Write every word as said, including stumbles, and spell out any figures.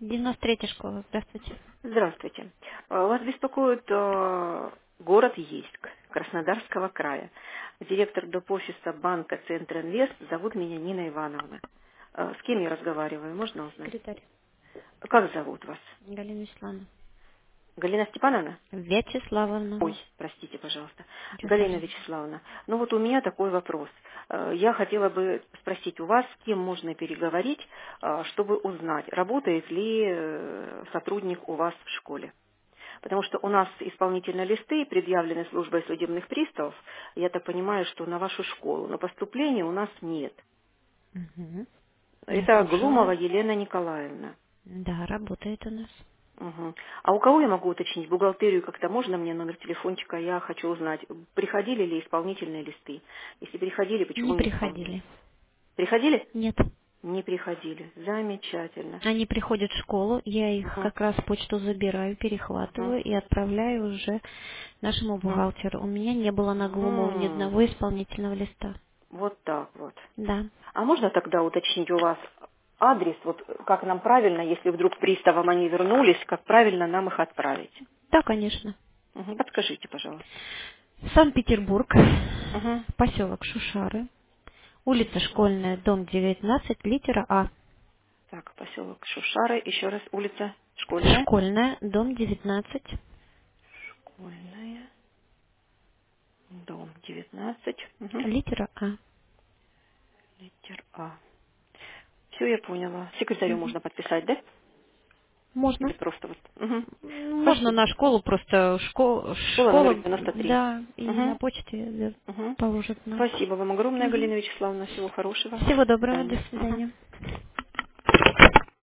девяносто третья школа. Здравствуйте. Здравствуйте. А, Вас беспокоит э, город Ейск Краснодарского края. Директор доп. Офиса банка Центр Инвест. Зовут меня Нина Ивановна. Э, С кем я разговариваю, можно узнать? Секретарь. Как зовут вас? Галина Вячеславовна. Галина Степановна? Вячеславовна. Ой, простите, пожалуйста. Ничего Галина страшного. Вячеславовна, ну вот у меня такой вопрос. Э, Я хотела бы спросить у вас, с кем можно переговорить, э, чтобы узнать, работает ли э, сотрудник у вас в школе. Потому что у нас исполнительные листы предъявлены службой судебных приставов, я так понимаю, что на вашу школу, но поступления у нас нет. Угу. Я Это слушаю Глумова вас. Елена Николаевна. Да, работает у нас. Мгм. А у кого я могу уточнить? Бухгалтерию как-то можно мне номер телефончика? Я хочу узнать, приходили ли исполнительные листы? Если приходили, Не почему не исполнили? приходили. Приходили? Нет. Не приходили. Замечательно. Они приходят в школу, я их Мгм. как раз почту забираю, Мгм. перехватываю и отправляю уже нашему Мгм. бухгалтеру. У меня не было на Глумова ни М, одного исполнительного листа. Вот так вот. Да. А можно тогда уточнить у вас адрес, вот как нам правильно, если вдруг приставам они вернулись, как правильно нам их отправить? Да, конечно. Мгм. Подскажите, пожалуйста. Санкт-Петербург, Мгм. поселок Шушары, улица Школьная, дом девятнадцать, литера А. Так, поселок Шушары, еще раз, улица Школьная. Школьная, дом девятнадцать, Школьная, дом девятнадцать, угу. литера А. Литер А. Все, я поняла. Секретарю Мгм. можно подписать, да? Или Можно. просто вот? Мгм. Можно Спасибо. на школу, просто шко- Школа номер школа, девяносто три. да, и на Угу. почте Угу. положат нам. Спасибо вам огромное, Мгм. Галина Вячеславовна. Всего хорошего. Всего До доброго, до свидания. Мгм. свидания.